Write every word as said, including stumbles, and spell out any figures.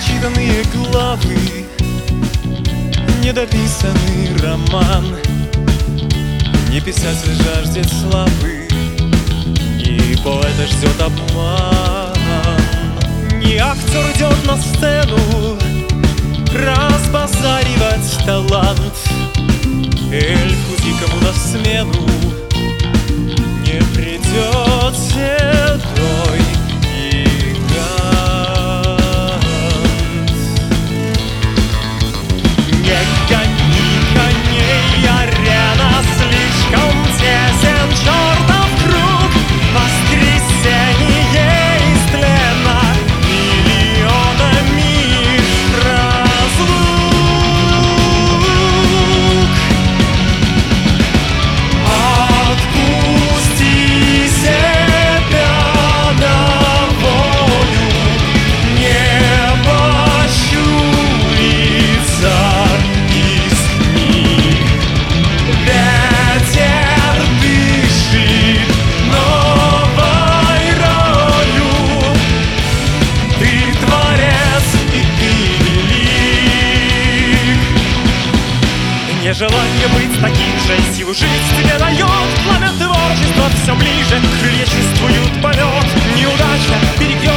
непрочитанные главы, недописанный роман. Не писатель жаждет славы, и поэта ждет обман. Не актер идет на сцену разбазаривать талант. Эльфу дикому на смену не придет седой гигант. Не гони коней, арена слишком тесен, чертов круг, воскресенье из тлена миллионами разлук. Отпусти себя на волю, небо щурится из книг. Ветер дышит новой ролью. Ты творец, и ты велик. Нежелание быть таким же, силу жить тебе дает пламя творчества все ближе. Крылья чувствуют полет, неудача перекресток